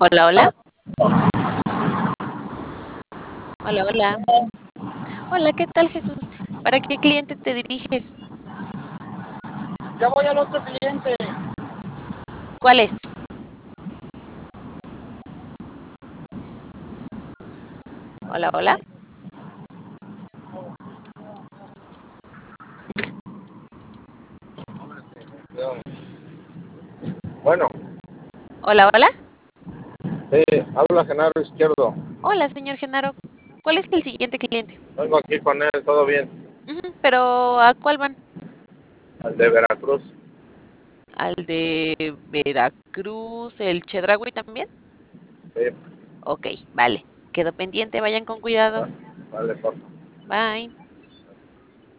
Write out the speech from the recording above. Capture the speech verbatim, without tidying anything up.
Hola, hola. Hola, hola. Hola, ¿qué tal, Jesús? ¿Para qué cliente te diriges? Ya voy al otro cliente. ¿Cuál es? Hola, hola. Bueno, Hola, hola. sí, habla Genaro Izquierdo. Hola, señor Genaro. ¿Cuál es el siguiente cliente? Vengo aquí con él, todo bien. Ujú, pero ¿a cuál van? Al de Veracruz. ¿Al de Veracruz, el Chedraui también? Sí, Ok, vale. Quedo pendiente, vayan con cuidado. vale, por favor. Bye.